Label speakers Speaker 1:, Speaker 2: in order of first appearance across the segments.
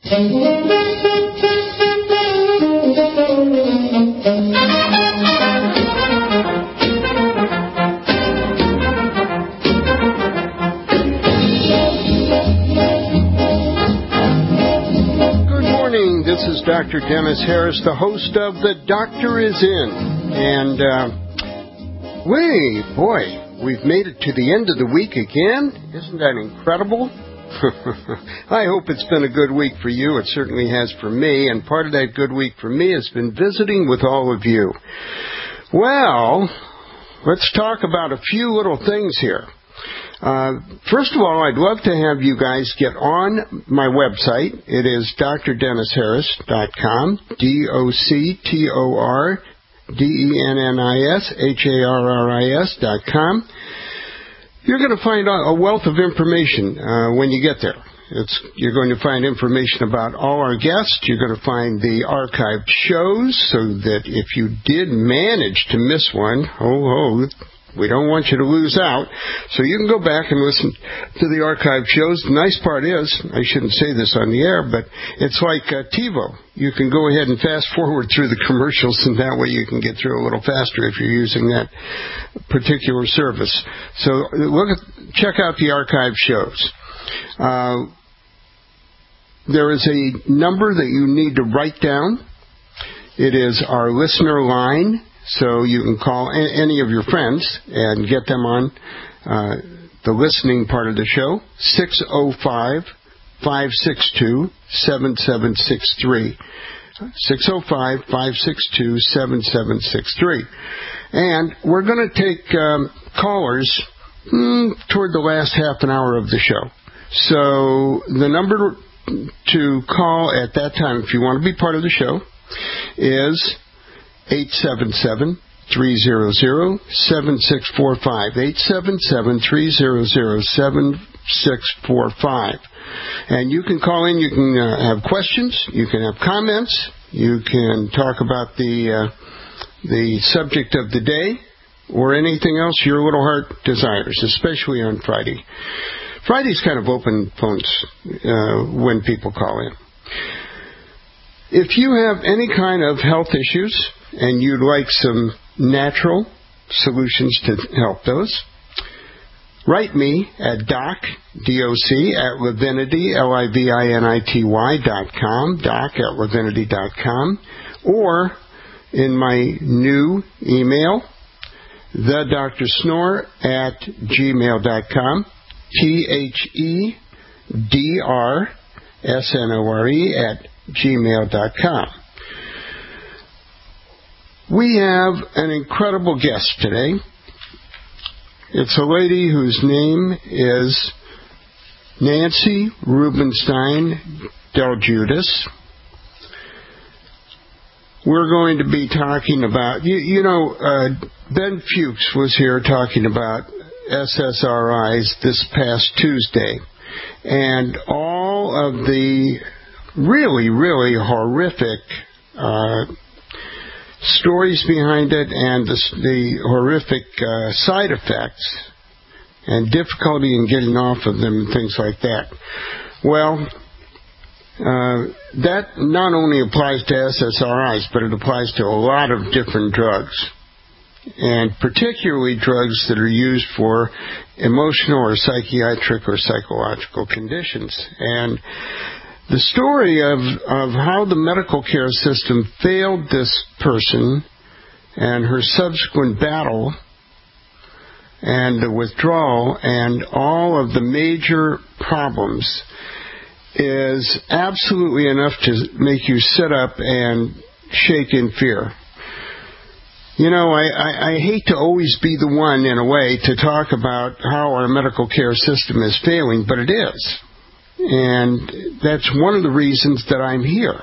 Speaker 1: This is Dr. Dennis Harris, the host of The Doctor Is In. And, we've made it to the end of the week again. Isn't that incredible? I hope it's been a good week for you. It certainly has for me. And part of that good week for me has been visiting with all of you. Well, let's talk about a few little things here. First of all, I'd love to have you guys get on my website. It is drdennisharris.com, DoctorDennisharris.com. You're going to find a wealth of information when you get there. You're going to find information about all our guests. You're going to find the archived shows so that if you did manage to miss one, we don't want you to lose out. So you can go back and listen to the archived shows. The nice part is, I shouldn't say this on the air, but it's like TiVo. You can go ahead and fast forward through the commercials, and that way you can get through a little faster if you're using that particular service. So check out the archived shows. There is a number that you need to write down. It is our listener line. So you can call any of your friends and get them on the listening part of the show, 605-562-7763. 605-562-7763. And we're going to take callers toward the last half an hour of the show. So the number to call at that time, if you want to be part of the show, is 877-300-7645. 877-300-7645. And you can call in, you can have questions, you can have comments, you can talk about the subject of the day, or anything else your little heart desires, especially on Friday. Friday's kind of open phones when people call in. If you have any kind of health issues and you'd like some natural solutions to help those, write me at doc@Livinity, LIVINITY.com, doc@Livinity.com, or in my new email, thedrsnore@gmail.com, THEDRSNORE@gmail.com. We have an incredible guest today. It's a lady whose name is Nancy Rubenstein Del Judas. We're going to be talking about, Ben Fuchs was here talking about SSRIs this past Tuesday, and all of the really, really horrific stories behind it and the horrific side effects and difficulty in getting off of them and things like that. Well, that not only applies to SSRIs, but it applies to a lot of different drugs, and particularly drugs that are used for emotional or psychiatric or psychological conditions. And the story of how the medical care system failed this person and her subsequent battle and the withdrawal and all of the major problems is absolutely enough to make you sit up and shake in fear. I hate to always be the one, in a way, to talk about how our medical care system is failing, but it is. And that's one of the reasons that I'm here.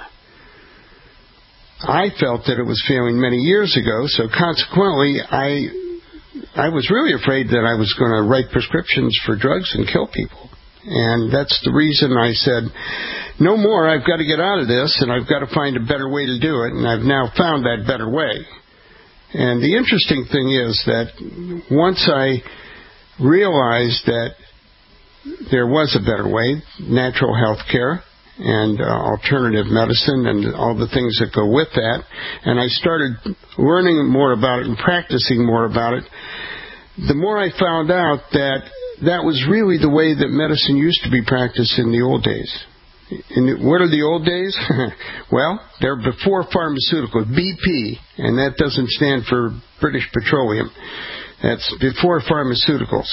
Speaker 1: I felt that it was failing many years ago, so consequently, I was really afraid that I was going to write prescriptions for drugs and kill people. And that's the reason I said, no more, I've got to get out of this, and I've got to find a better way to do it, and I've now found that better way. And the interesting thing is that once I realized that there was a better way, natural health care, and alternative medicine and all the things that go with that. And I started learning more about it and practicing more about it. The more I found out that was really the way that medicine used to be practiced in the old days. What are the old days? Well, they're before pharmaceuticals, BP, and that doesn't stand for British Petroleum. That's before pharmaceuticals.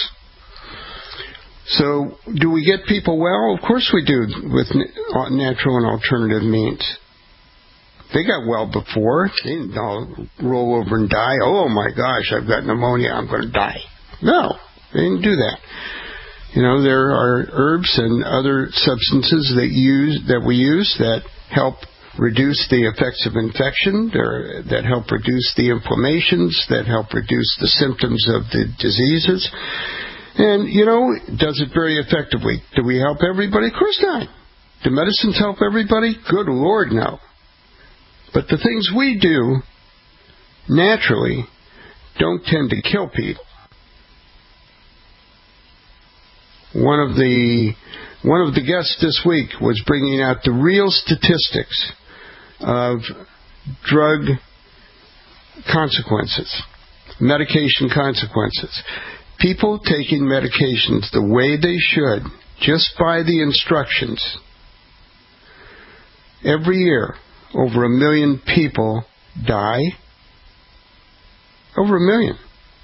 Speaker 1: So, do we get people well? Of course we do, with natural and alternative means. They got well before. They didn't roll over and die. Oh my gosh, I've got pneumonia, I'm going to die. No, they didn't do that. There are herbs and other substances that we use that help reduce the effects of infection, that help reduce the inflammations, that help reduce the symptoms of the diseases. And, does it very effectively. Do we help everybody? Of course not. Do medicines help everybody? Good Lord, no. But the things we do naturally don't tend to kill people. One of the guests this week was bringing out the real statistics of drug consequences, medication consequences. People taking medications the way they should, just by the instructions. Every year, over 1 million people die. Over 1 million.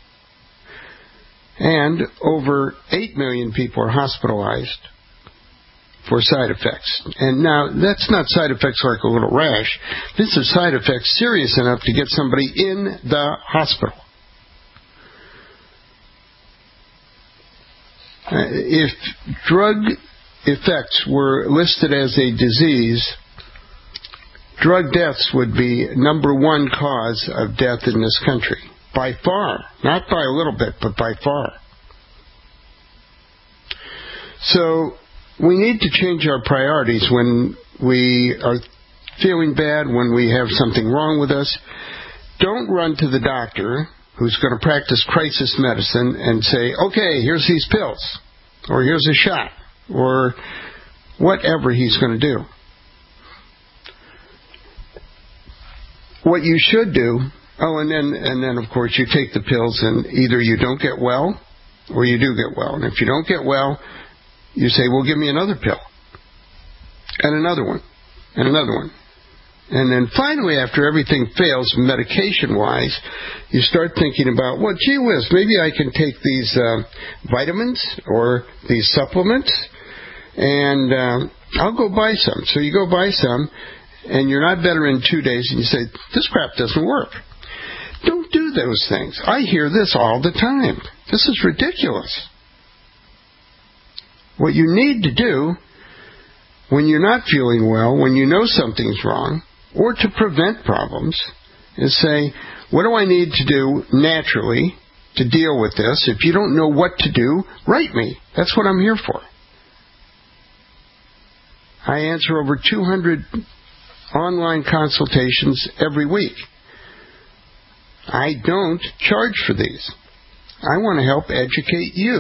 Speaker 1: And over 8 million people are hospitalized for side effects. And now, that's not side effects like a little rash. This is side effects serious enough to get somebody in the hospital. If drug effects were listed as a disease, drug deaths would be number one cause of death in this country. By far. Not by a little bit, but by far. So, we need to change our priorities when we are feeling bad, when we have something wrong with us. Don't run to the doctor who's going to practice crisis medicine and say, okay, here's these pills, or here's a shot, or whatever he's going to do. What you should do, and then of course you take the pills and either you don't get well or you do get well. And if you don't get well, you say, well, give me another pill. And another one. And another one. And then finally, after everything fails, medication-wise, you start thinking about, well, gee whiz, maybe I can take these vitamins or these supplements, and I'll go buy some. So you go buy some, and you're not better in 2 days, and you say, this crap doesn't work. Don't do those things. I hear this all the time. This is ridiculous. What you need to do when you're not feeling well, when you know something's wrong, or to prevent problems, is say, what do I need to do naturally to deal with this? If you don't know what to do, write me. That's what I'm here for. I answer over 200 online consultations every week. I don't charge for these. I want to help educate you.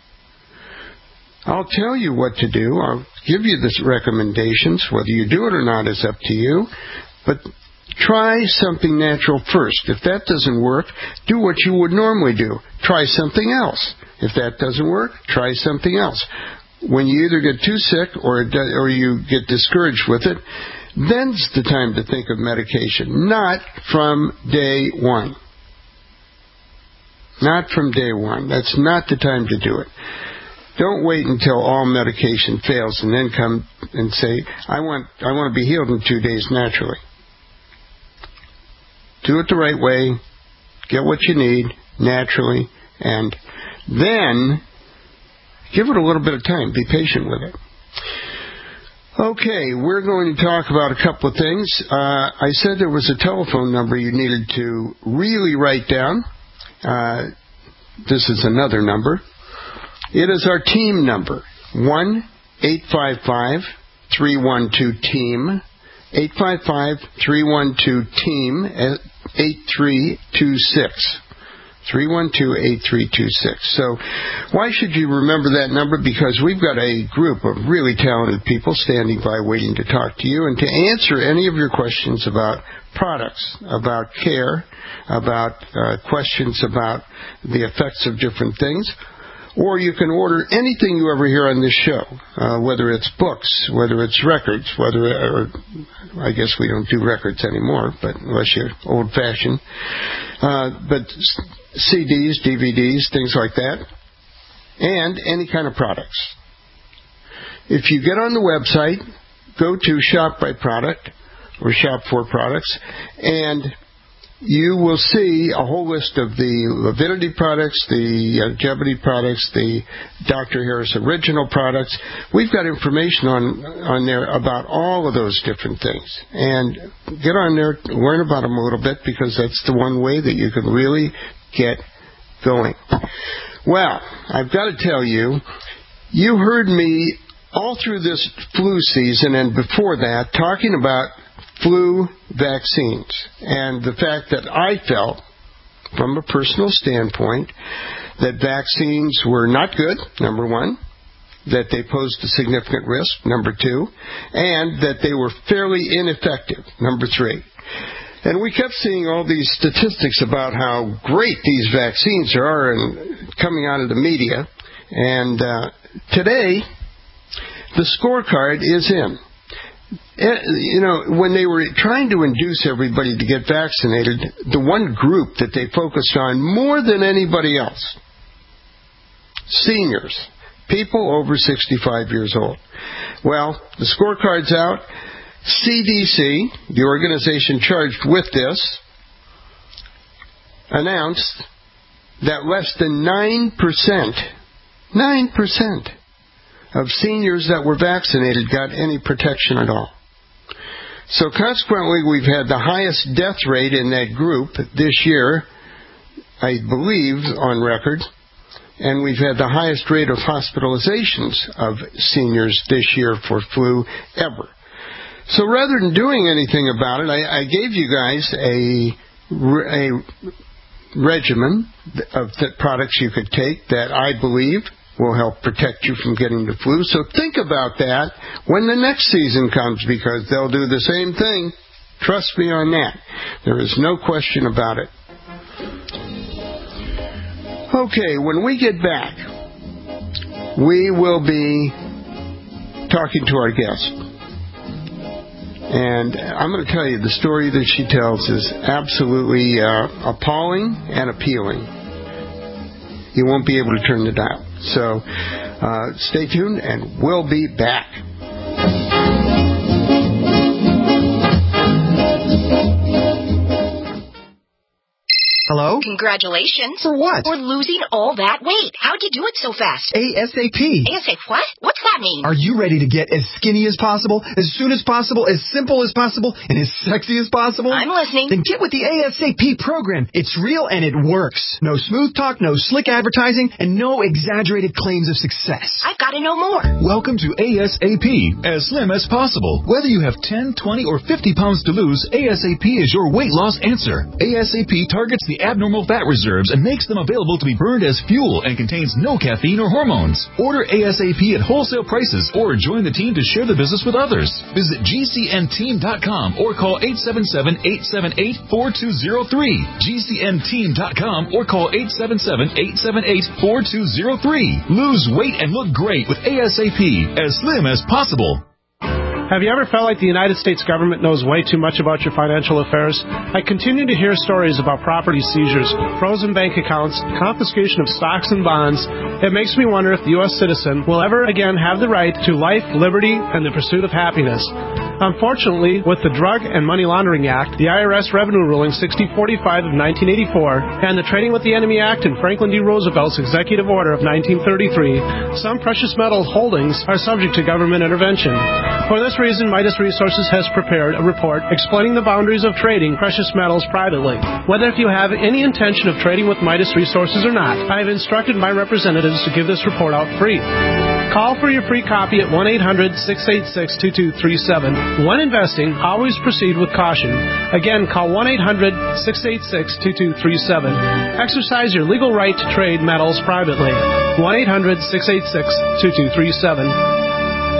Speaker 1: I'll tell you what to do. I'll give you the recommendations. Whether you do it or not is up to you. But try something natural first. If that doesn't work, do what you would normally do. Try something else. If that doesn't work, try something else. When you either get too sick or you get discouraged with it, then's the time to think of medication. Not from day one. Not from day one. That's not the time to do it. Don't wait until all medication fails and then come and say, I want to be healed in 2 days naturally. Do it the right way. Get what you need naturally. And then give it a little bit of time. Be patient with it. Okay, we're going to talk about a couple of things. I said there was a telephone number you needed to really write down. This is another number. It is our team number, 1-855-312-TEAM, 855-312-TEAM, 8326. 312-8326. So why should you remember that number? Because we've got a group of really talented people standing by waiting to talk to you and to answer any of your questions about products, about care, about questions about the effects of different things. Or you can order anything you ever hear on this show, whether it's books, whether it's records, or I guess we don't do records anymore, but unless you're old-fashioned. But CDs, DVDs, things like that, and any kind of products. If you get on the website, go to Shop by Product or Shop for Products, and you will see a whole list of the Avidity products, the Longevity products, the Dr. Harris Original products. We've got information on there about all of those different things. And get on there, learn about them a little bit, because that's the one way that you can really get going. Well, I've got to tell you, you heard me all through this flu season and before that talking about flu vaccines and the fact that I felt, from a personal standpoint, that vaccines were not good, number one, that they posed a significant risk, number two, and that they were fairly ineffective, number three. And we kept seeing all these statistics about how great these vaccines are and coming out of the media. And today, the scorecard is in. You know, when they were trying to induce everybody to get vaccinated, the one group that they focused on more than anybody else, seniors, people over 65 years old. Well, the scorecard's out. CDC, the organization charged with this, announced that less than 9% of seniors that were vaccinated got any protection at all. So consequently, we've had the highest death rate in that group this year, I believe, on record, and we've had the highest rate of hospitalizations of seniors this year for flu ever. So rather than doing anything about it, I gave you guys a regimen of the products you could take that I believe will help protect you from getting the flu. So think about that when the next season comes, because they'll do the same thing. Trust me on that. There is no question about it. Okay, when we get back, we will be talking to our guest. And I'm going to tell you, the story that she tells is absolutely appalling and appealing. You won't be able to turn the dial. So stay tuned, and we'll be back.
Speaker 2: Hello?
Speaker 3: Congratulations.
Speaker 2: For what?
Speaker 3: For losing all that weight. How'd you do it so fast?
Speaker 2: ASAP.
Speaker 3: ASAP what? What's that mean?
Speaker 2: Are you ready to get as skinny as possible, as soon as possible, as simple as possible, and as sexy as possible?
Speaker 3: I'm listening.
Speaker 2: Then get with the ASAP program. It's real and it works. No smooth talk, no slick advertising, and no exaggerated claims of success.
Speaker 3: I've got to know more.
Speaker 4: Welcome to ASAP, as slim as possible. Whether you have 10, 20, or 50 pounds to lose, ASAP is your weight loss answer. ASAP targets the abnormal fat reserves and makes them available to be burned as fuel and contains no caffeine or hormones. Order ASAP at wholesale prices or join the team to share the business with others. Visit GCNteam.com or call 877-878-4203. GCNteam.com or call 877-878-4203. Lose weight and look great with ASAP, as slim as possible.
Speaker 5: Have you ever felt like the United States government knows way too much about your financial affairs? I continue to hear stories about property seizures, frozen bank accounts, confiscation of stocks and bonds. It makes me wonder if the U.S. citizen will ever again have the right to life, liberty, and the pursuit of happiness. Unfortunately, with the Drug and Money Laundering Act, the IRS Revenue Ruling 6045 of 1984, and the Trading with the Enemy Act and Franklin D. Roosevelt's Executive Order of 1933, some precious metal holdings are subject to government intervention. For this reason, Midas Resources has prepared a report explaining the boundaries of trading precious metals privately. Whether if you have any intention of trading with Midas Resources or not, I have instructed my representatives to give this report out free. Call for your free copy at 1-800-686-2237. When investing, always proceed with caution. Again, call 1-800-686-2237. Exercise your legal right to trade metals privately. 1-800-686-2237.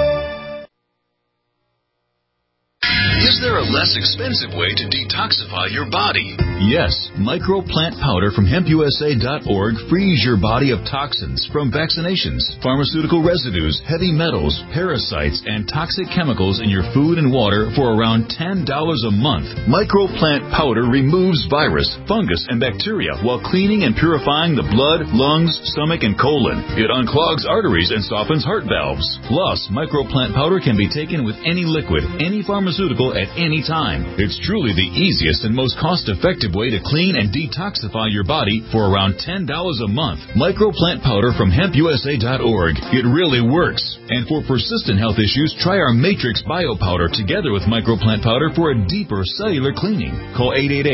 Speaker 4: Is there a less expensive way to detoxify your body? Yes, microplant powder from hempusa.org frees your body of toxins from vaccinations, pharmaceutical residues, heavy metals, parasites, and toxic chemicals in your food and water for around $10 a month. Microplant powder removes virus, fungus, and bacteria while cleaning and purifying the blood, lungs, stomach, and colon. It unclogs arteries and softens heart valves. Plus, microplant powder can be taken with any liquid, any pharmaceutical at any time. It's truly the easiest and most cost-effective way to clean and detoxify your body for around $10 a month. Microplant powder from hempusa.org. It really works. And for persistent health issues, try our Matrix Bio Powder together with microplant powder for a deeper cellular cleaning. Call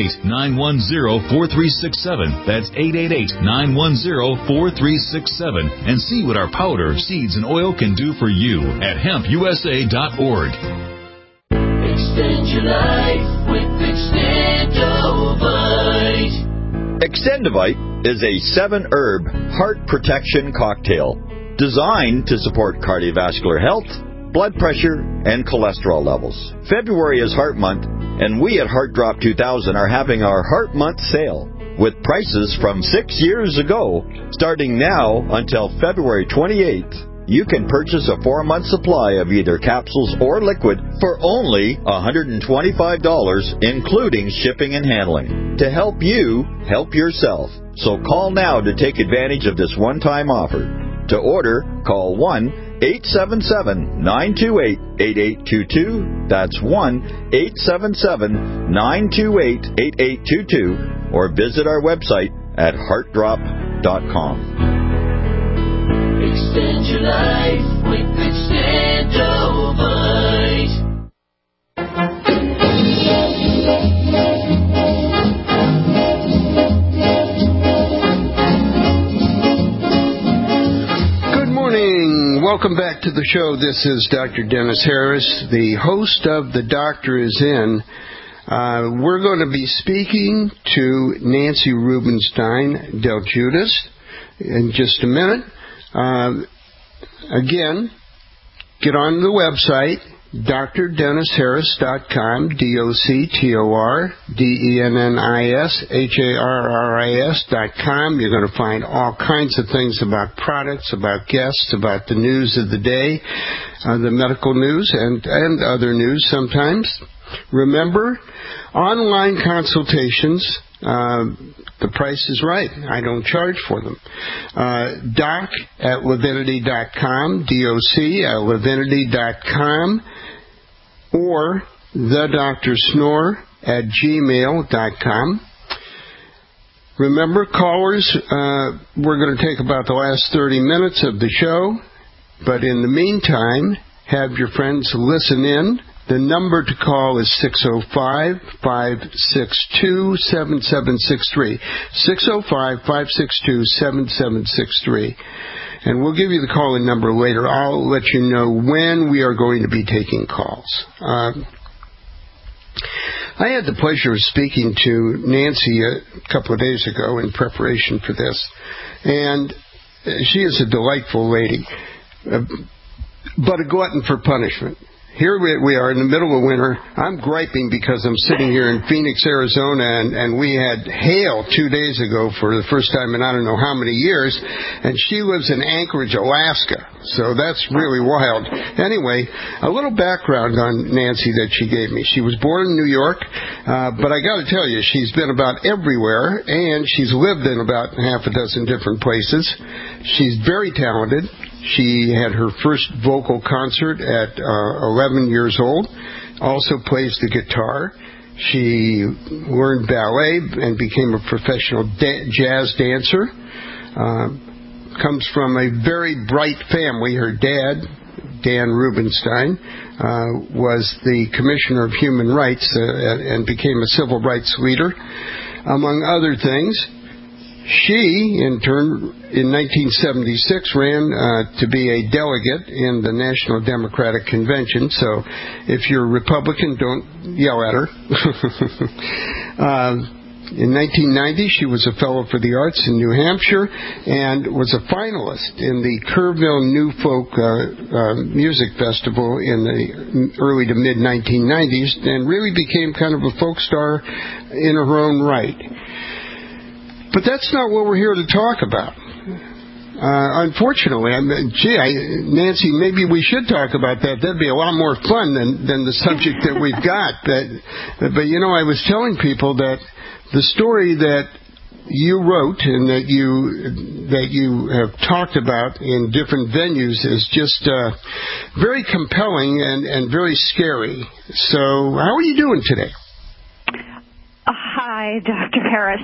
Speaker 4: 888-910-4367. That's 888-910-4367. And see what our powder, seeds, and oil can do for you at hempusa.org.
Speaker 6: Extend your life with Extendovite. Extendovite is a 7-herb heart protection cocktail designed to support cardiovascular health, blood pressure, and cholesterol levels. February is Heart Month, and we at Heart Drop 2000 are having our Heart Month sale with prices from 6 years ago, starting now until February 28th. You can purchase a 4-month supply of either capsules or liquid for only $125, including shipping and handling, to help you help yourself. So call now to take advantage of this one-time offer. To order, call 1-877-928-8822. That's 1-877-928-8822. Or visit our website at heartdrop.com. Extend your life with Extendovite.
Speaker 1: Good morning. Welcome back to the show. This is Dr. Dennis Harris, the host of The Doctor Is In. We're going to be speaking to Nancy Rubenstein Del Judas in just a minute. Again, get on the website, drdennisharris.com, DoctorDennisHarris.com. You're going to find all kinds of things about products, about guests, about the news of the day, the medical news, and other news sometimes. Remember, online consultations, the price is right. I don't charge for them. Doc at Levinity.com, DOC at Levinity.com, or thedrsnore at gmail.com. Remember, callers, we're going to take about the last 30 minutes of the show, but in the meantime, have your friends listen in. The number to call is 605-562-7763. 605-562-7763. And we'll give you the call-in number later. I'll let you know when we are going to be taking calls. I had the pleasure of speaking to Nancy a couple of days ago in preparation for this. And she is a delightful lady, but a glutton for punishment. Here we are in the middle of winter. I'm griping because I'm sitting here in Phoenix, Arizona, and we had hail 2 days ago for the first time in I don't know how many years, and she lives in Anchorage, Alaska, so that's really wild. Anyway, a little background on Nancy that she gave me. She was born in New York, but I got to tell you, she's been about everywhere, and she's lived in about half a dozen different places. She's very talented. She had her first vocal concert at 11 years old, also plays the guitar. She learned ballet and became a professional jazz dancer. Comes from a very bright family. Her dad, Dan Rubenstein, was the Commissioner of Human Rights and became a civil rights leader, among other things. She, in turn, in 1976, ran to be a delegate in the National Democratic Convention. So if you're a Republican, don't yell at her. In 1990, she was a Fellow for the Arts in New Hampshire and was a finalist in the Kerrville New Folk Music Festival in the early to mid-1990s and really became kind of a folk star in her own right. But that's not what we're here to talk about. Unfortunately, Nancy, maybe we should talk about that. That'd be a lot more fun than the subject that we've got. But you know, I was telling people that the story that you wrote and that you have talked about in different venues is just very compelling and very scary. So, how are you doing today?
Speaker 7: Hi, Dr. Harris.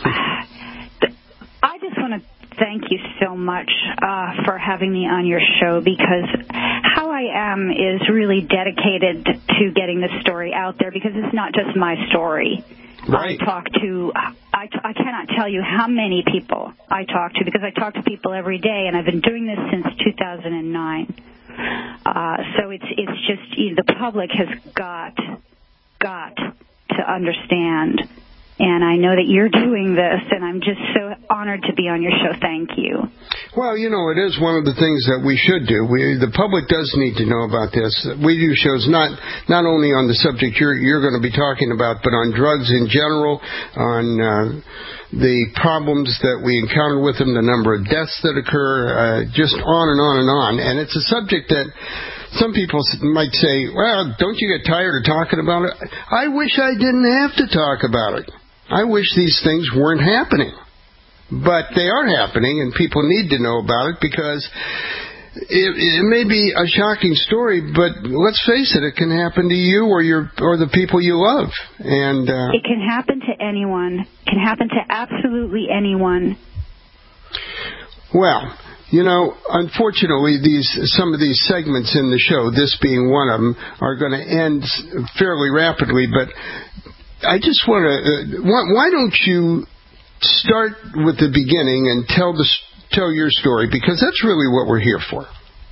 Speaker 7: I just want to thank you so much for having me on your show, because how I am is really dedicated to getting this story out there, because it's not just my story.
Speaker 1: Right.
Speaker 7: I cannot tell you how many people I talk to, because I talk to people every day, and I've been doing this since 2009. So it's just, the public has got to understand. And I know that you're doing this, and I'm just so honored to be on your show. Thank you.
Speaker 1: Well, you know, it is one of the things that we should do. The public does need to know about this. We do shows not only on the subject you're going to be talking about, but on drugs in general, on the problems that we encounter with them, the number of deaths that occur, just on and on and on. And it's a subject that some people might say, well, don't you get tired of talking about it? I wish I didn't have to talk about it. I wish these things weren't happening. But they are happening, and people need to know about it, because it may be a shocking story, but let's face it, it can happen to you or the people you love. And
Speaker 7: it can happen to anyone. It can happen to absolutely anyone.
Speaker 1: Well, you know, unfortunately, some of these segments in the show, this being one of them, are going to end fairly rapidly. But I just want to. Why don't you start with the beginning and tell your story, because that's really what we're here for.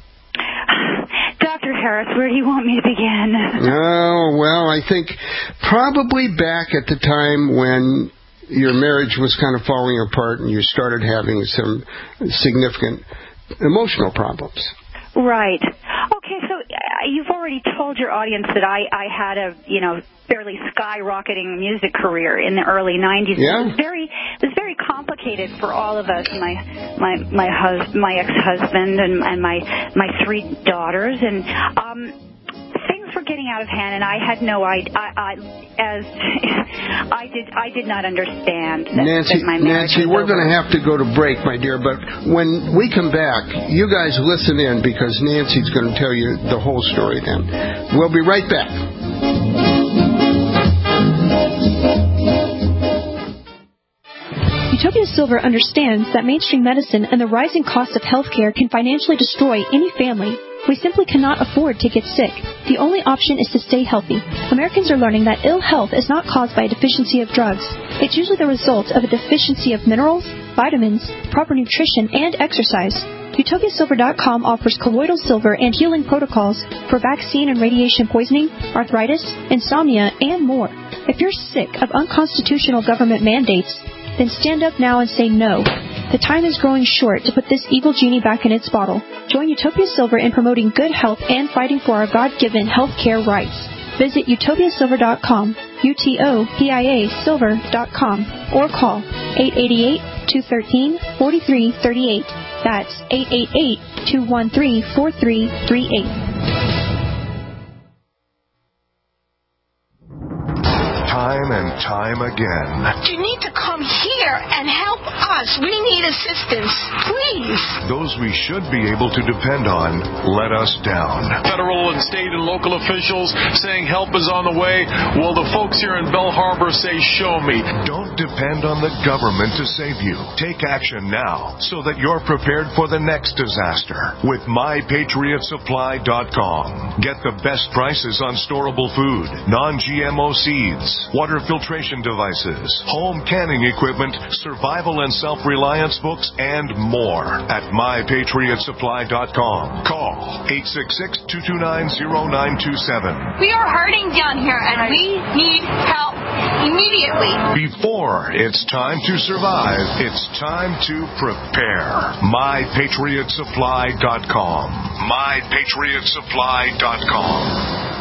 Speaker 7: Dr. Harris, where do you want me to begin?
Speaker 1: Oh, well, I think probably back at the time when your marriage was kind of falling apart and you started having some significant emotional problems. Right.
Speaker 7: Okay, so you've already told your audience that I had a, fairly skyrocketing music career in the early 90s.
Speaker 1: Yeah.
Speaker 7: It was very complicated for all of us, my ex-husband and my three daughters, and things were getting out of hand, and I had no idea. I did not understand that my marriage
Speaker 1: Nancy,
Speaker 7: was
Speaker 1: we're
Speaker 7: over.
Speaker 1: going to have to go to break, my dear, but when we come back, you guys listen in, because Nancy's going to tell you the whole story then. We'll be right back.
Speaker 8: Utopia Silver understands that mainstream medicine and the rising cost of healthcare can financially destroy any family. We simply cannot afford to get sick. The only option is to stay healthy. Americans are learning that ill health is not caused by a deficiency of drugs. It's usually the result of a deficiency of minerals, vitamins, proper nutrition, and exercise. UtopiaSilver.com offers colloidal silver and healing protocols for vaccine and radiation poisoning, arthritis, insomnia, and more. If you're sick of unconstitutional government mandates, then stand up now and say no. The time is growing short to put this evil genie back in its bottle. Join Utopia Silver in promoting good health and fighting for our God-given health care rights. Visit utopiasilver.com, UTOPIA silver.com, or call 888-213-4338. That's 888-213-4338.
Speaker 9: Time and time again.
Speaker 3: You need to come here and help us. We need assistance. Please.
Speaker 9: Those we should be able to depend on let us down.
Speaker 10: Federal and state and local officials saying help is on the way. Well, the folks here in Belle Harbor say, show me.
Speaker 9: Don't depend on the government to save you. Take action now so that you're prepared for the next disaster with MyPatriotSupply.com. Get the best prices on storable food, non-GMO seeds, water filtration devices, home canning equipment, survival and self-reliance books, and more at MyPatriotSupply.com. Call 866-229-0927.
Speaker 3: We are hurting down here, and we need help immediately.
Speaker 9: Before it's time to survive, it's time to prepare. MyPatriotSupply.com. MyPatriotSupply.com.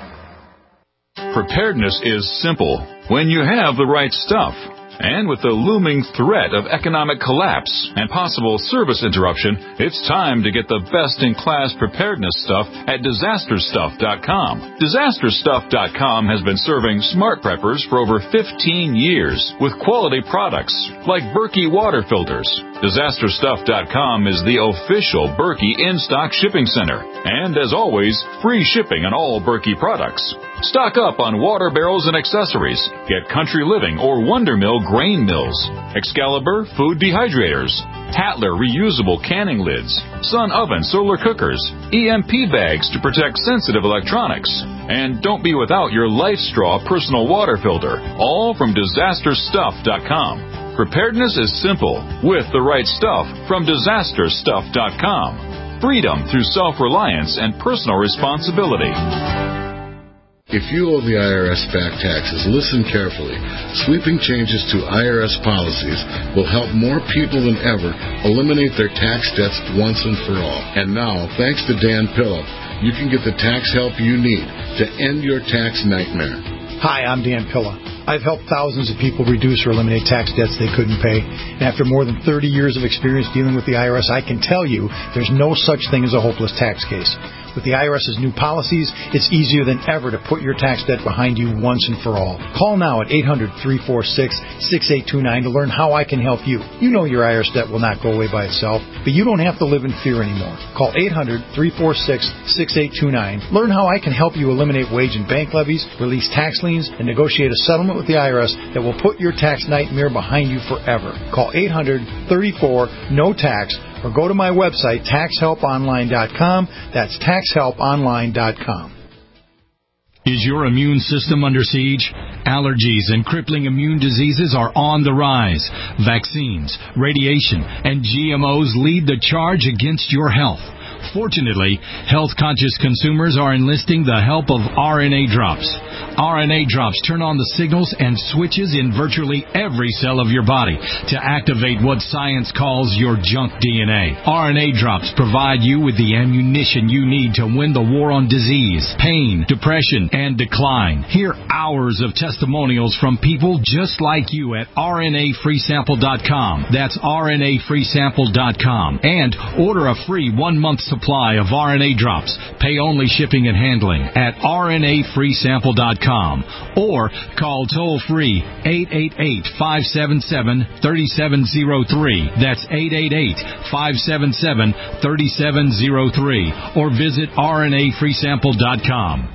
Speaker 4: Preparedness is simple when you have the right stuff. And with the looming threat of economic collapse and possible service interruption, it's time to get the best-in-class preparedness stuff at DisasterStuff.com. DisasterStuff.com has been serving smart preppers for over 15 years with quality products like Berkey water filters. DisasterStuff.com is the official Berkey in-stock shipping center. And as always, free shipping on all Berkey products. Stock up on water barrels and accessories. Get Country Living or Wonder Mill grain mills, Excalibur food dehydrators, Tatler reusable canning lids, Sun oven solar cookers, EMP bags to protect sensitive electronics. And don't be without your LifeStraw personal water filter, all from DisasterStuff.com. Preparedness is simple with the right stuff from DisasterStuff.com. Freedom through self-reliance and personal responsibility.
Speaker 11: If you owe the IRS back taxes, listen carefully. Sweeping changes to IRS policies will help more people than ever eliminate their tax debts once and for all. And now, thanks to Dan Pilla, you can get the tax help you need to end your tax nightmare.
Speaker 12: Hi, I'm Dan Pilla. I've helped thousands of people reduce or eliminate tax debts they couldn't pay. And after more than 30 years of experience dealing with the IRS, I can tell you there's no such thing as a hopeless tax case. With the IRS's new policies, it's easier than ever to put your tax debt behind you once and for all. Call now at 800-346-6829 to learn how I can help you. You know your IRS debt will not go away by itself, but you don't have to live in fear anymore. Call 800-346-6829. Learn how I can help you eliminate wage and bank levies, release tax liens, and negotiate a settlement with the IRS that will put your tax nightmare behind you forever. Call 800-34-NO-TAX or go to my website, TaxHelpOnline.com. That's TaxHelpOnline.com.
Speaker 13: Is your immune system under siege? Allergies and crippling immune diseases are on the rise. Vaccines, radiation, and GMOs lead the charge against your health. Fortunately, health-conscious consumers are enlisting the help of RNA drops. RNA drops turn on the signals and switches in virtually every cell of your body to activate what science calls your junk DNA. RNA drops provide you with the ammunition you need to win the war on disease, pain, depression, and decline. Hear hours of testimonials from people just like you at RNAFreeSample.com. That's RNAFreeSample.com. And order a free 1-month supply of RNA drops. Pay only shipping and handling at RNAFreeSample.com or call toll-free 888-577-3703. That's 888-577-3703 or visit RNAFreeSample.com.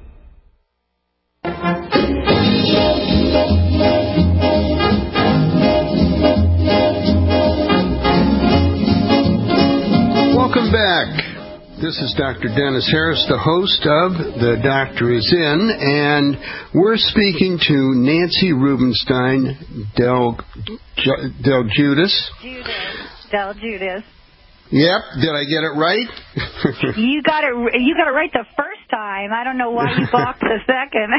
Speaker 1: Welcome back. This is Dr. Dennis Harris, the host of The Doctor Is In, and we're speaking to Nancy Rubenstein Del Judas.
Speaker 7: Del Judas.
Speaker 1: Yep. Did I get it right?
Speaker 7: You got it right the first time. I don't know why you balked the second.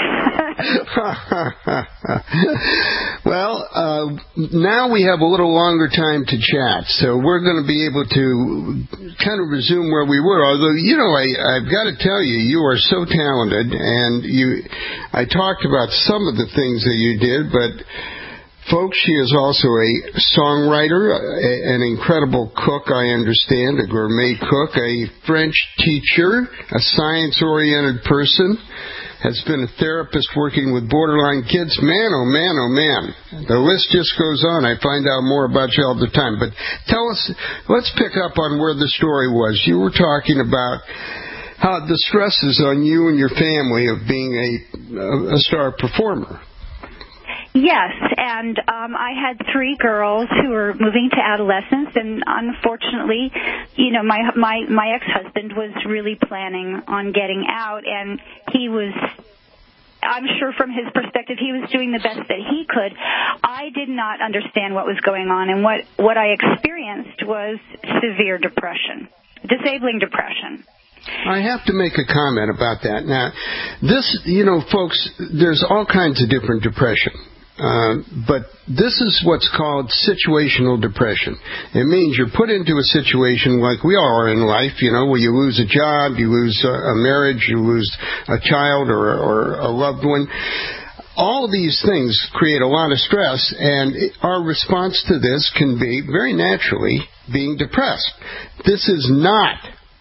Speaker 1: Well, now we have a little longer time to chat, so we're going to be able to kind of resume where we were. Although, you know, I've got to tell you, you are so talented, and I talked about some of the things that you did, but folks, she is also a songwriter, an incredible cook, I understand, a gourmet cook, a French teacher, a science-oriented person, has been a therapist working with borderline kids. Man, oh man, oh man. The list just goes on. I find out more about you all the time. But tell us, let's pick up on where the story was. You were talking about how the stresses on you and your family of being a star performer.
Speaker 7: Yes, and I had 3 girls who were moving to adolescence, and unfortunately, you know, my ex-husband was really planning on getting out, and he was I'm sure from his perspective he was doing the best that he could. I did not understand what was going on, and what I experienced was severe depression, disabling depression.
Speaker 1: I have to make a comment about that. Now, this, folks, there's all kinds of different depression. But this is what's called situational depression. It means you're put into a situation like we all are in life, where you lose a job, you lose a marriage, you lose a child or a loved one. All of these things create a lot of stress, and our response to this can be, very naturally, being depressed. This is not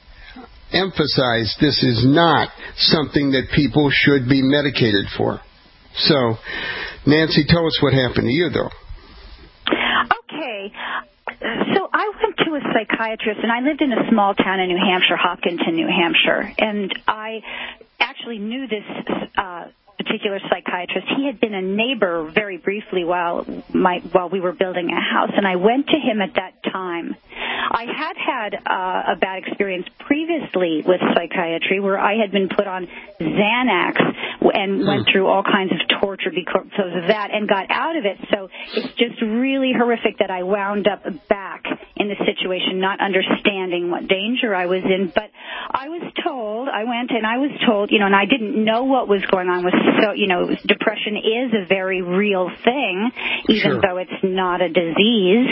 Speaker 1: something that people should be medicated for. So, Nancy, tell us what happened to you, though.
Speaker 7: Okay. So I went to a psychiatrist, and I lived in a small town in New Hampshire, Hopkinton, New Hampshire, and I actually knew this particular psychiatrist. He had been a neighbor very briefly while we were building a house, and I went to him at that time. I had a bad experience previously with psychiatry where I had been put on Xanax and went through all kinds of torture because of that and got out of it. So it's just really horrific that I wound up back in the situation, not understanding what danger I was in. But I was told, and I didn't know what was going on with, depression is a very real thing, even though it's not a disease.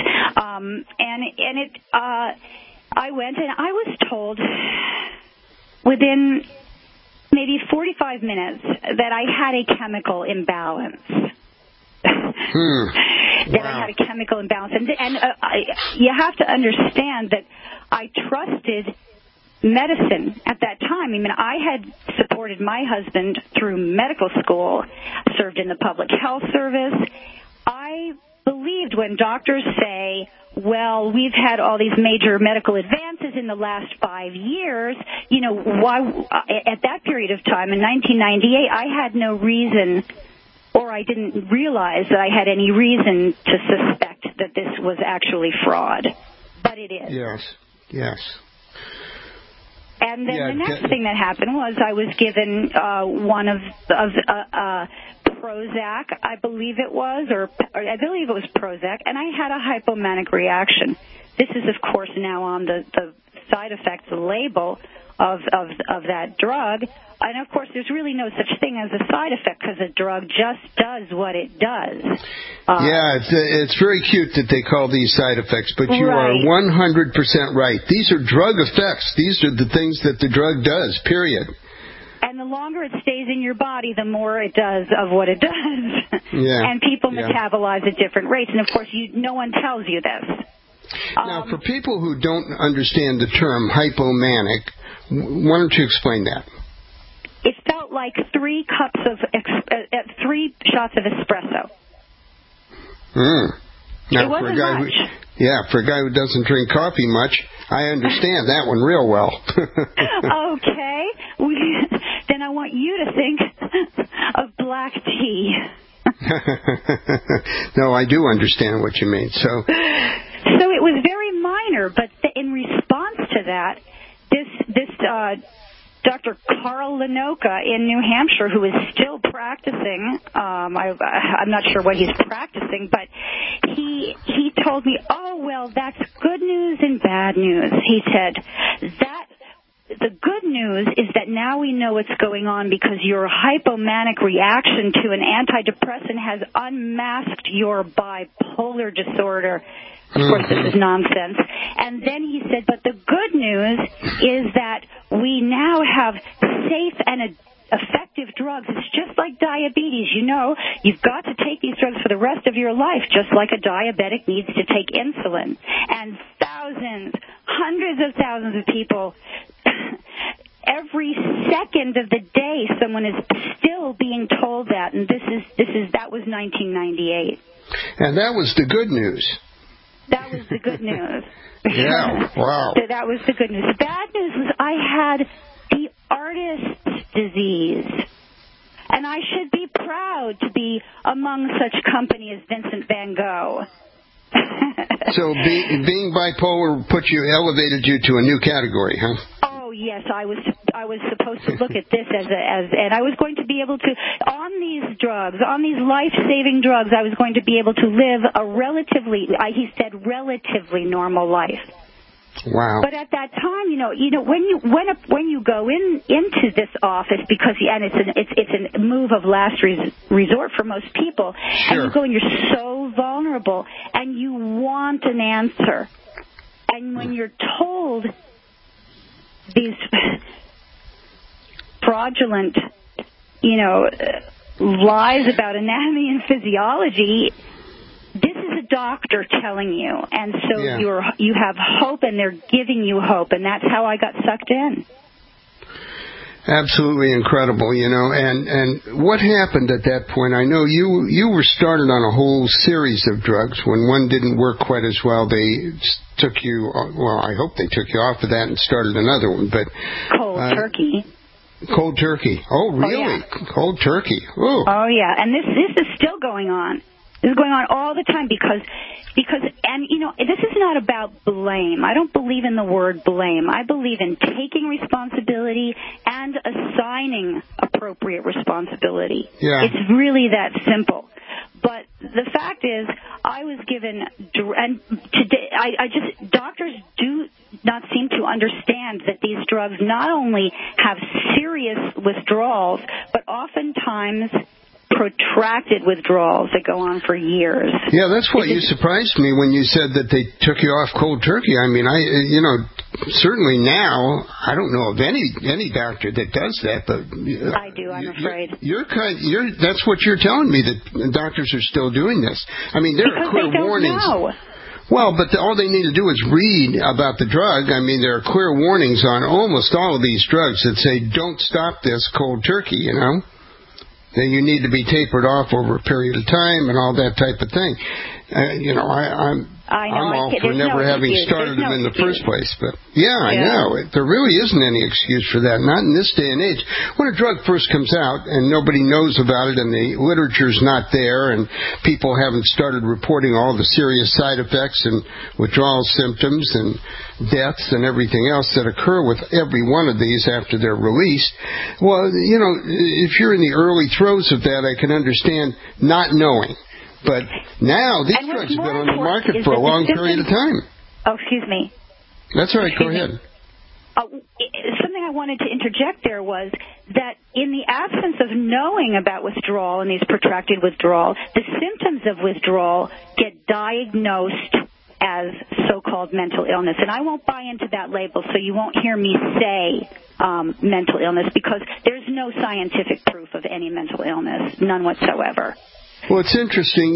Speaker 7: I went and I was told within maybe 45 minutes that I had a chemical imbalance. That I had a chemical imbalance. And you have to understand that I trusted medicine at that time. I mean, I had supported my husband through medical school, served in the public health service. I believed when doctors say, well, we've had all these major medical advances in the last 5 years, why at that period of time in 1998, I had no reason, or I didn't realize that I had any reason to suspect that this was actually fraud. But it is.
Speaker 1: Yes.
Speaker 7: And then the next thing that happened was I was given one of Prozac, I believe it was, or I believe it was Prozac, and I had a hypomanic reaction. This is, of course, now on the side effects label of that drug. And, of course, there's really no such thing as a side effect because a drug just does what it does.
Speaker 1: It's very cute that they call these side effects, but you are 100% right. These are drug effects. These are the things that the drug does, period.
Speaker 7: And the longer it stays in your body, the more it does of what it does. And people metabolize at different rates. And, of course, no one tells you this.
Speaker 1: Now, for people who don't understand the term hypomanic, why don't you explain that?
Speaker 7: It felt like 3 shots of espresso.
Speaker 1: Now,
Speaker 7: it wasn't much.
Speaker 1: For a guy who doesn't drink coffee much, I understand that one real well.
Speaker 7: Okay. Then I want you to think of black tea.
Speaker 1: No, I do understand what you mean. So
Speaker 7: it was very minor, but in response to that, this Dr. Carl Lenoka in New Hampshire, who is still practicing, I'm not sure what he's practicing, but he told me, oh, well, that's good news and bad news. He said, the good news is that now we know what's going on because your hypomanic reaction to an antidepressant has unmasked your bipolar disorder. Of course, this is nonsense. And then he said, but the good news is that we now have safe and effective drugs. It's just like diabetes. You've got to take these drugs for the rest of your life, just like a diabetic needs to take insulin. And hundreds of thousands of people, every second of the day, someone is still being told that. And that was 1998.
Speaker 1: And that was the good news.
Speaker 7: That was the good news.
Speaker 1: Yeah, wow.
Speaker 7: So that was the good news. The bad news was I had the artist's disease. And I should be proud to be among such company as Vincent van Gogh.
Speaker 1: So being bipolar elevated you to a new category, huh?
Speaker 7: Oh, yes. I was supposed to look at this and I was going to be able to, on these drugs, on these life-saving drugs, I was going to be able to live a relatively normal life.
Speaker 1: Wow.
Speaker 7: But at that time, when you go into this office, because it's a move of last resort for most people,
Speaker 1: sure.
Speaker 7: and you go and you're so vulnerable, and you want an answer, and when you're told these fraudulent, lies about anatomy and physiology. This is a doctor telling you, and so you have hope, and they're giving you hope, and that's how I got sucked in.
Speaker 1: Absolutely incredible, and what happened at that point? I know you were started on a whole series of drugs. When one didn't work quite as well, they took you, I hope they took you off of that and started another one, but...
Speaker 7: Cold turkey.
Speaker 1: Cold turkey. Oh, really?
Speaker 7: Oh, yeah.
Speaker 1: Cold turkey. Ooh.
Speaker 7: Oh, yeah, and this is still going on. This is going on all the time because this is not about blame. I don't believe in the word blame. I believe in taking responsibility and assigning appropriate responsibility.
Speaker 1: Yeah.
Speaker 7: It's really that simple. But the fact is, I was given, and today, doctors do not seem to understand that these drugs not only have serious withdrawals, but oftentimes protracted withdrawals that go on for years.
Speaker 1: Yeah, that's what you surprised me when you said that they took you off cold turkey. I mean, certainly now, I don't know of any doctor that does that, but
Speaker 7: I do. I'm afraid
Speaker 1: that's what you're telling me, that doctors are still doing this. I mean, there are clear warnings.
Speaker 7: Know.
Speaker 1: Well, but all they need to do is read about the drug. I mean, there are clear warnings on almost all of these drugs that say, "Don't stop this cold turkey," Then you need to be tapered off over a period of time and all that type of thing. I'm all for never having started them in the first place. But, I know. There really isn't any excuse for that, not in this day and age. When a drug first comes out and nobody knows about it and the literature's not there and people haven't started reporting all the serious side effects and withdrawal symptoms and deaths and everything else that occur with every one of these after they're released, well, if you're in the early throes of that, I can understand not knowing. But now, these drugs have been on the market for a long period of time.
Speaker 7: Oh, excuse me.
Speaker 1: That's all right. Go ahead.
Speaker 7: Something I wanted to interject there was that in the absence of knowing about withdrawal and these protracted withdrawals, the symptoms of withdrawal get diagnosed as so-called mental illness. And I won't buy into that label, so you won't hear me say mental illness, because there's no scientific proof of any mental illness, none whatsoever.
Speaker 1: Well, it's interesting,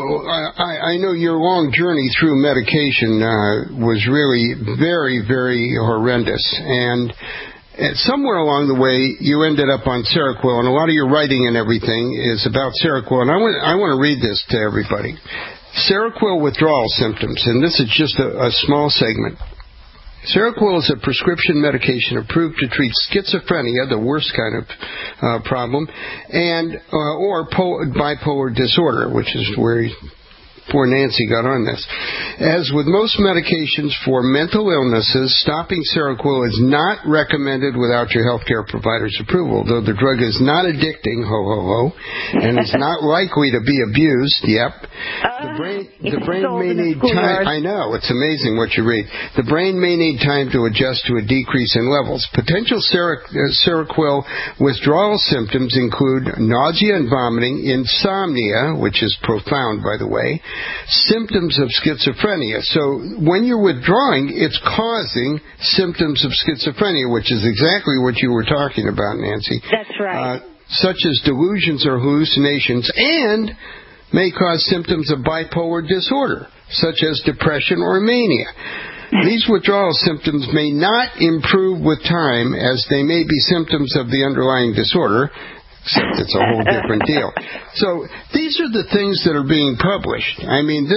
Speaker 1: I know your long journey through medication was really very, very horrendous, and somewhere along the way you ended up on Seroquel, and a lot of your writing and everything is about Seroquel, and I want to read this to everybody. Seroquel withdrawal symptoms, and this is just a small segment. Seroquel is a prescription medication approved to treat schizophrenia, the worst kind of problem, and or bipolar disorder, which is where poor Nancy got on this. As with most medications for mental illnesses, stopping Seroquel is not recommended without your healthcare provider's approval. Though the drug is not addicting, and is not likely to be abused. Yep. The brain may need time. I know, it's amazing what you read. The brain may need time to adjust to a decrease in levels. Potential Seroquel withdrawal symptoms include nausea and vomiting, insomnia, which is profound, by the way, symptoms of schizophrenia. So when you're withdrawing, it's causing symptoms of schizophrenia, which is exactly what you were talking about, Nancy.
Speaker 7: That's right.
Speaker 1: Such as delusions or hallucinations, and may cause symptoms of bipolar disorder, such as depression or mania. These withdrawal symptoms may not improve with time, as they may be symptoms of the underlying disorder, except it's a whole different deal. So these are the things that are being published. I mean,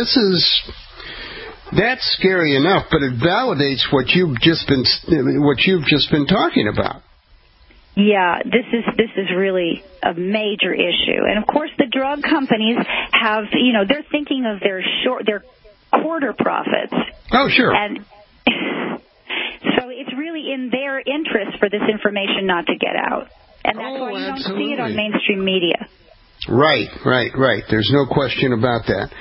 Speaker 1: that's scary enough, but it validates what you've just been talking about.
Speaker 7: Yeah, this is really a major issue. And of course the drug companies have, they're thinking of their quarter profits.
Speaker 1: Oh, sure.
Speaker 7: And so it's really in their interest for this information not to get out. And that's why you don't see it on mainstream media.
Speaker 1: Right. There's no question about that.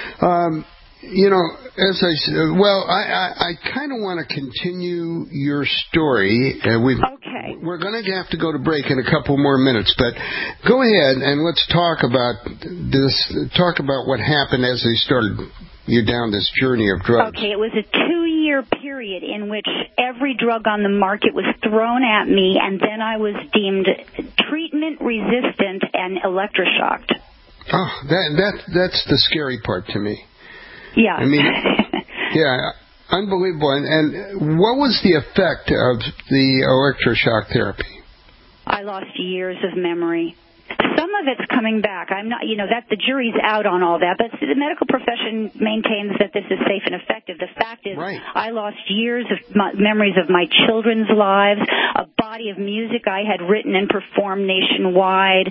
Speaker 1: As I said, I kind of want to continue your story. We're going to have to go to break in a couple more minutes, but go ahead and let's talk about this. Talk about what happened as they started you down this journey of drugs.
Speaker 7: Okay, it was a 2-year period in which every drug on the market was thrown at me, and then I was deemed treatment-resistant and electroshocked.
Speaker 1: Oh, that's the scary part to me.
Speaker 7: Yeah.
Speaker 1: I mean, yeah, unbelievable. And what was the effect of the electroshock therapy?
Speaker 7: I lost years of memory. Some of it's coming back. I'm not, that the jury's out on all that, but the medical profession maintains that this is safe and effective. The fact is, I lost years of memories of my children's lives, a body of music I had written and performed nationwide.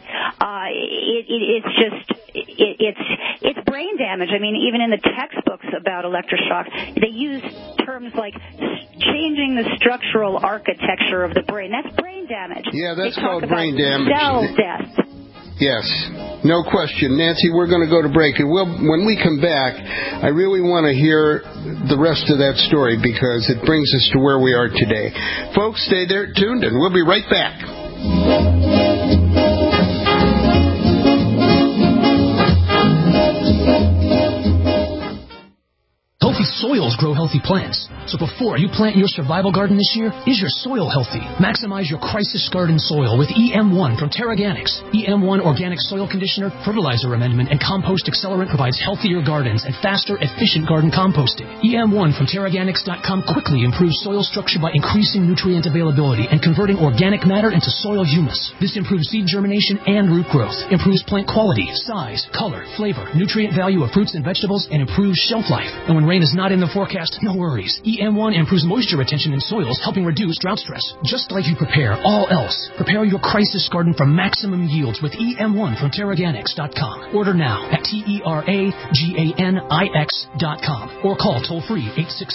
Speaker 7: It's brain damage. I mean, even in the textbooks about electroshock, they use terms like changing the structural architecture of the brain. That's brain damage.
Speaker 1: Yeah, that's called brain damage.
Speaker 7: Cell death.
Speaker 1: Yes, no question. Nancy, we're going to go to break. And when we come back, I really want to hear the rest of that story because it brings us to where we are today. Folks, stay there tuned, and we'll be right back.
Speaker 14: Healthy soils grow healthy plants. So before you plant your survival garden this year, is your soil healthy? Maximize your crisis garden soil with EM1 from Terraganics. EM1 Organic Soil Conditioner, Fertilizer Amendment, and Compost Accelerant provides healthier gardens and faster, efficient garden composting. EM1 from Terraganics.com quickly improves soil structure by increasing nutrient availability and converting organic matter into soil humus. This improves seed germination and root growth, improves plant quality, size, color, flavor, nutrient value of fruits and vegetables, and improves shelf life. And when rain is not in the forecast, no worries. EM1 improves moisture retention in soils, helping reduce drought stress. Just like you prepare all else, prepare your crisis garden for maximum yields with EM1 from Terraganics.com. Order now at TERAGANIX.com or call toll-free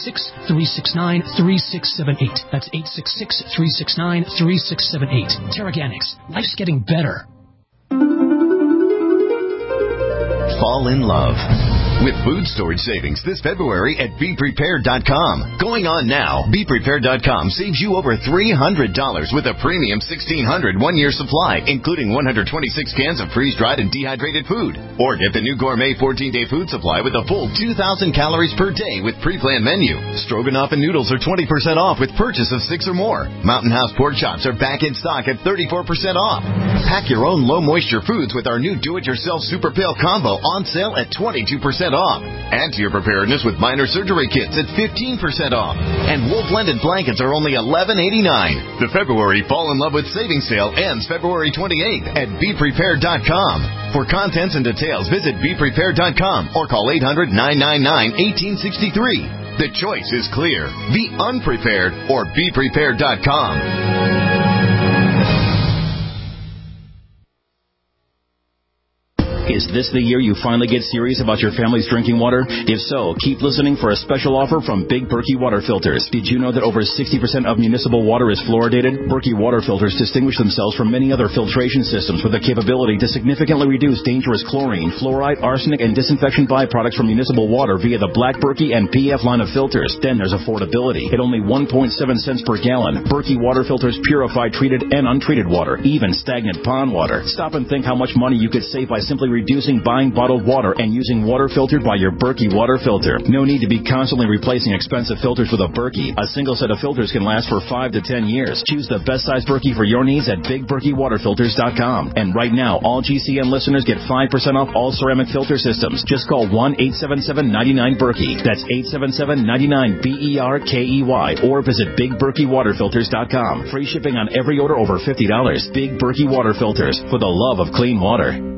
Speaker 14: 866-369-3678. That's 866-369-3678. Terraganics. Life's getting better.
Speaker 15: Fall in love with food storage savings this February at BePrepared.com. Going on now, BePrepared.com saves you over $300 with a premium 1,600 one-year supply, including 126 cans of freeze-dried and dehydrated food. Or get the new gourmet 14-day food supply with a full 2,000 calories per day with pre-planned menu. Stroganoff and noodles are 20% off with purchase of 6 or more. Mountain House pork chops are back in stock at 34% off. Pack your own low-moisture foods with our new do-it-yourself Super Pail Combo on sale at 22% off. Add to your preparedness with minor surgery kits at 15% off. And wool blended blankets are only $11.89. The February Fall in Love with Savings Sale ends February 28th at BePrepared.com. For contents and details, visit BePrepared.com or call 800-999-1863. The choice is clear. Be unprepared or BePrepared.com.
Speaker 16: Is this the year you finally get serious about your family's drinking water? If so, keep listening for a special offer from Big Berkey Water Filters. Did you know that over 60% of municipal water is fluoridated? Berkey Water Filters distinguish themselves from many other filtration systems with the capability to significantly reduce dangerous chlorine, fluoride, arsenic, and disinfection byproducts from municipal water via the Black Berkey and PF line of filters. Then there's affordability. At only 1.7 cents per gallon, Berkey Water Filters purify treated and untreated water, even stagnant pond water. Stop and think how much money you could save by simply reducing buying bottled water and using water filtered by your Berkey water filter. No need to be constantly replacing expensive filters with a Berkey. A single set of filters can last for 5 to 10 years. Choose the best size Berkey for your needs at BigBerkeyWaterFilters.com. And right now, all GCN listeners get 5% off all ceramic filter systems. Just call 1-877-99-BERKEY. That's 877-99-BERKEY. Or visit BigBerkeyWaterFilters.com. Free shipping on every order over $50. Big Berkey Water Filters, for the love of clean water.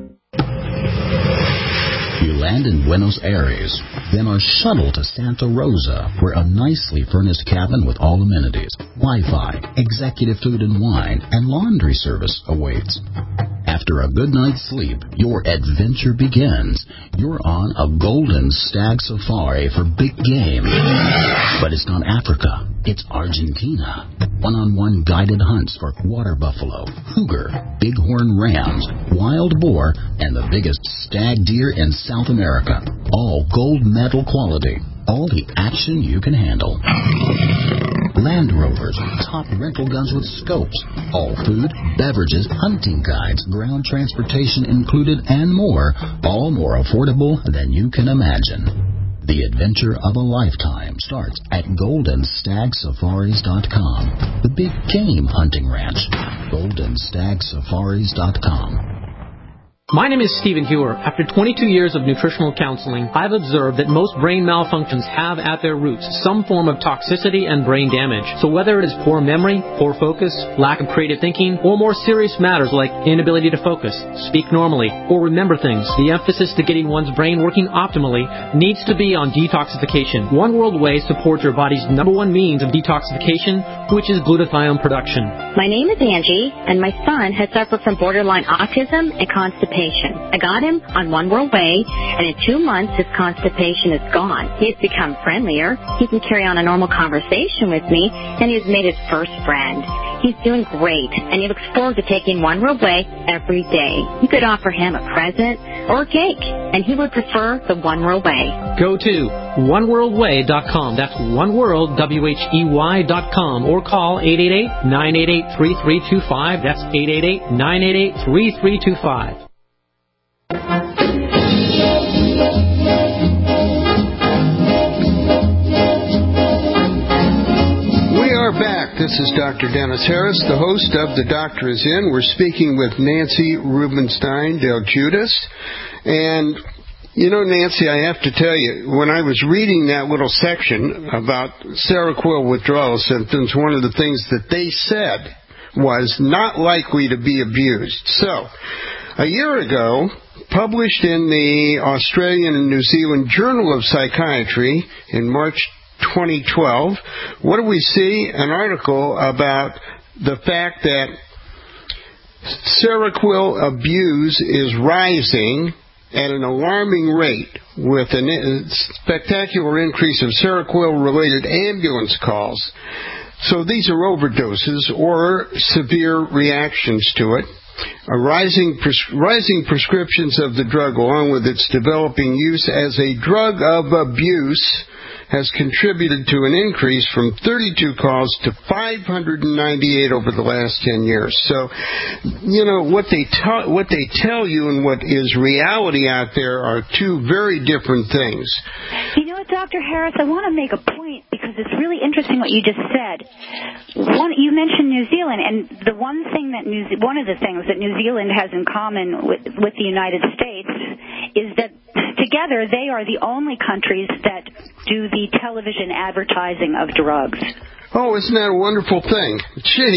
Speaker 17: You land in Buenos Aires, then are shuttled to Santa Rosa, where a nicely furnished cabin with all amenities, Wi-Fi, executive food and wine, and laundry service awaits. After a good night's sleep, your adventure begins. You're on a golden stag safari for big game. But it's not Africa, it's Argentina. one-on-one guided hunts for water buffalo, cougar, bighorn rams, wild boar, and the biggest stag deer in South America. All gold medal quality. All the action you can handle. Land Rovers, top rental guns with scopes. All food, beverages, hunting guides, ground transportation included, and more. All more affordable than you can imagine. The adventure of a lifetime starts at GoldenStagSafaris.com. The big game hunting ranch. GoldenStagSafaris.com.
Speaker 18: My name is Stephen Hewer. After 22 years of nutritional counseling, I've observed that most brain malfunctions have at their roots some form of toxicity and brain damage. So whether it is poor memory, poor focus, lack of creative thinking, or more serious matters like inability to focus, speak normally, or remember things, the emphasis to getting one's brain working optimally needs to be on detoxification. One World Whey supports your body's #1 means of detoxification, which is glutathione production.
Speaker 19: My name is Angie, and my son has suffered from borderline autism and constipation. I got him on One World Whey, and in 2 months his constipation is gone. He has become friendlier. He can carry on a normal conversation with me, and he has made his first friend. He's doing great, and he looks forward to taking One World Whey every day. You could offer him a present or a cake, and he would prefer the One World Whey.
Speaker 18: Go to oneworldwhey.com. That's oneworld.com, or call 888-988-3325. That's 888-988-3325.
Speaker 1: This is Dr. Dennis Harris, the host of The Doctor Is In. We're speaking with Nancy Rubenstein Del Judas. And, you know, Nancy, I have to tell you, when I was reading that little section about Seroquel withdrawal symptoms, one of the things that they said was not likely to be abused. So, a year ago, published in the Australian and New Zealand Journal of Psychiatry in March 2012, what do we see? An article about the fact that Seroquel abuse is rising at an alarming rate, with a spectacular increase of Seroquel-related ambulance calls. So these are overdoses or severe reactions to it. Rising prescriptions of the drug, along with its developing use as a drug of abuse, has contributed to an increase from 32 calls to 598 over the last 10 years. So, you know, what they tell you and what is reality out there are two very different things.
Speaker 7: You know what, Dr. Harris, I want to make a point because it's really interesting what you just said. You mentioned New Zealand, and one of the things that New Zealand has in common with the United States is that together they are the only countries that do the television advertising of drugs.
Speaker 1: Oh, isn't that a wonderful thing? Gee.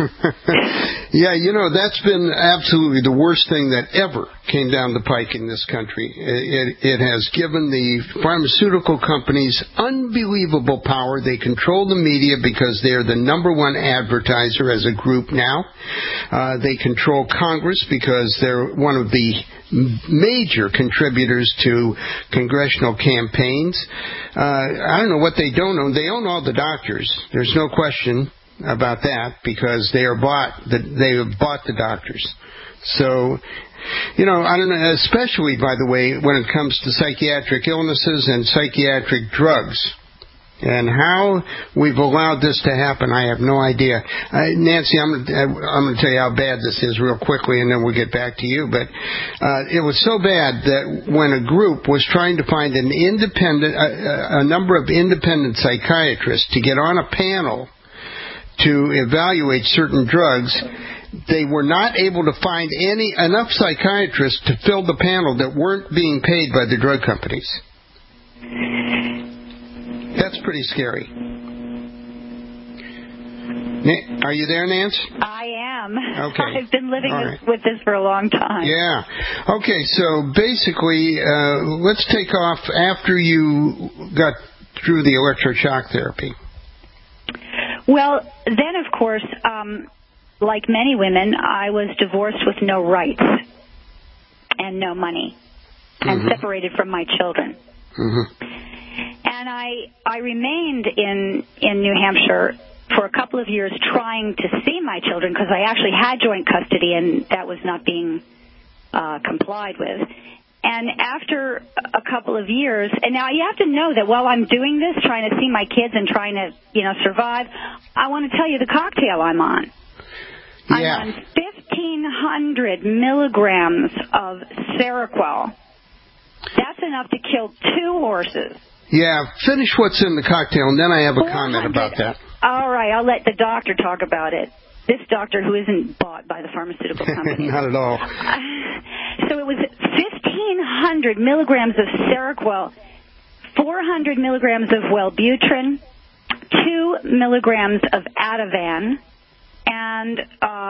Speaker 1: Yeah, you know, that's been absolutely the worst thing that ever came down the pike in this country. It has given the pharmaceutical companies unbelievable power. They control the media because they're the #1 advertiser as a group now. They control Congress because they're one of the major contributors to congressional campaigns. I don't know what they don't own. They own all the doctors. There's no question about that because they have bought the doctors. So, you know, I don't know, especially, by the way, when it comes to psychiatric illnesses and psychiatric drugs. And how we've allowed this to happen, I have no idea. Nancy, I'm going to tell you how bad this is real quickly, and then we'll get back to you. But it was so bad that when a group was trying to find a number of independent psychiatrists to get on a panel to evaluate certain drugs, they were not able to find enough psychiatrists to fill the panel that weren't being paid by the drug companies. That's pretty scary. Are you there, Nance?
Speaker 7: I am.
Speaker 1: Okay.
Speaker 7: I've been living with this for a long time.
Speaker 1: Yeah. Okay, so basically, let's take off after you got through the electroshock therapy.
Speaker 7: Well, then, of course, like many women, I was divorced with no rights and no money and separated from my children. And I remained in New Hampshire for a couple of years trying to see my children because I actually had joint custody and that was not being complied with. And after a couple of years, and now you have to know that while I'm doing this, trying to see my kids and trying to, survive, I want to tell you the cocktail I'm on.
Speaker 1: Yeah.
Speaker 7: I'm on 1,500 milligrams of Seroquel. That's enough to kill 2 horses.
Speaker 1: Yeah, finish what's in the cocktail, and then I have a comment about that.
Speaker 7: All right, I'll let the doctor talk about it. This doctor who isn't bought by the pharmaceutical company.
Speaker 1: Not at all.
Speaker 7: So it was 1,500 milligrams of Seroquel, 400 milligrams of Wellbutrin, 2 milligrams of Ativan, and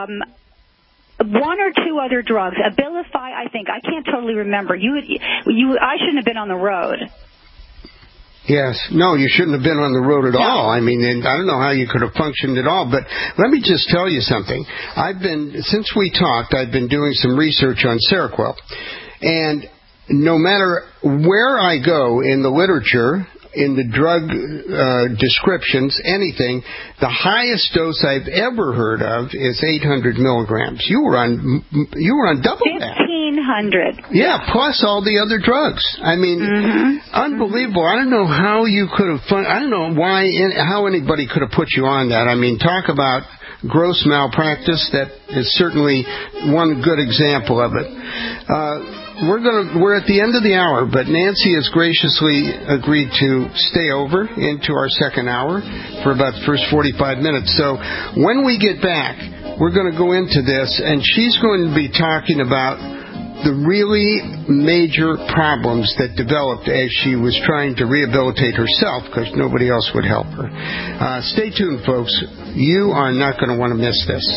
Speaker 7: 1 or 2 other drugs. Abilify, I think. I can't totally remember. I shouldn't have been on the road.
Speaker 1: Yes. No, you shouldn't have been on the road at all. I mean, and I don't know how you could have functioned at all. But let me just tell you something. Since we talked, I've been doing some research on Seroquel. And no matter where I go in the literature, in the drug descriptions, anything, the highest dose I've ever heard of is 800 milligrams. You were on double that.
Speaker 7: 1,500.
Speaker 1: Yeah, plus all the other drugs. I mean, unbelievable. I don't know how you could have. I don't know how anybody could have put you on that. I mean, talk about gross malpractice. That is certainly one good example of it. We're at the end of the hour, but Nancy has graciously agreed to stay over into our second hour for about the first 45 minutes. So when we get back, we're going to go into this, and she's going to be talking about the really major problems that developed as she was trying to rehabilitate herself because nobody else would help her. Stay tuned, folks. You are not going to want to miss this.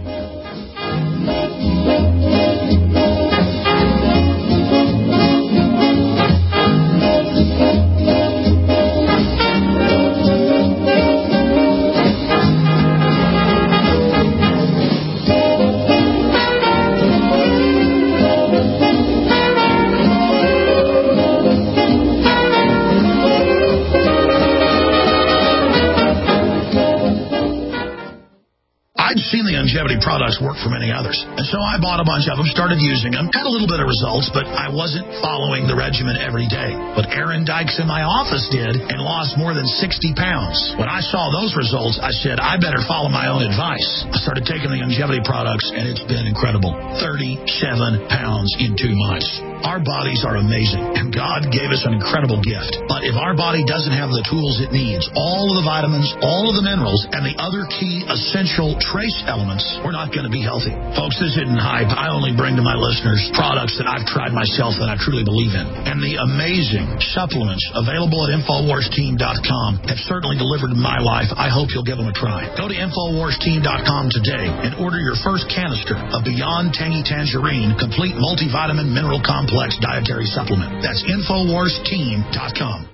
Speaker 20: Longevity products work for many others. And so I bought a bunch of them, started using them, had a little bit of results, but I wasn't following the regimen every day. But Aaron Dykes in my office did and lost more than 60 pounds. When I saw those results, I said, I better follow my own advice. I started taking the Longevity products, and it's been incredible. 37 pounds in 2 months. Our bodies are amazing, and God gave us an incredible gift. But if our body doesn't have the tools it needs, all of the vitamins, all of the minerals, and the other key essential trace elements, we're not going to be healthy. Folks, this isn't hype. I only bring to my listeners products that I've tried myself that I truly believe in. And the amazing supplements available at InfoWarsTeam.com have certainly delivered in my life. I hope you'll give them a try. Go to InfoWarsTeam.com today and order your first canister of Beyond Tangy Tangerine Complete Multivitamin Mineral Complex Dietary Supplement. That's InfoWarsTeam.com.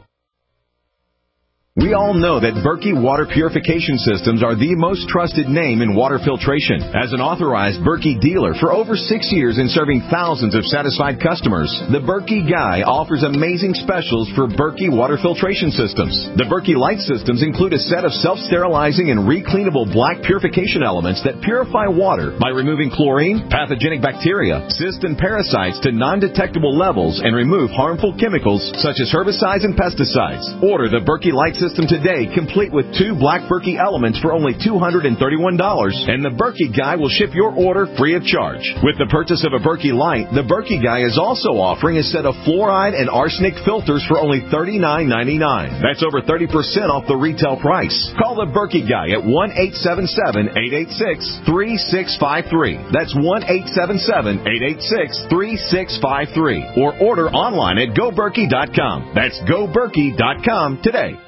Speaker 21: We all know that Berkey Water Purification Systems are the most trusted name in water filtration. As an authorized Berkey dealer for over 6 years and serving thousands of satisfied customers, the Berkey Guy offers amazing specials for Berkey Water Filtration Systems. The Berkey Light Systems include a set of self-sterilizing and recleanable black purification elements that purify water by removing chlorine, pathogenic bacteria, cysts, and parasites to non-detectable levels and remove harmful chemicals such as herbicides and pesticides. Order the Berkey Light System today, complete with 2 black Berkey elements for only $231, and the Berkey Guy will ship your order free of charge. With the purchase of a Berkey Light, the Berkey Guy is also offering a set of fluoride and arsenic filters for only $39.99. That's over 30% off the retail price. Call the Berkey Guy at 1-877-886-3653. That's 1-877-886-3653. Or order online at GoBerkey.com. That's GoBerkey.com today.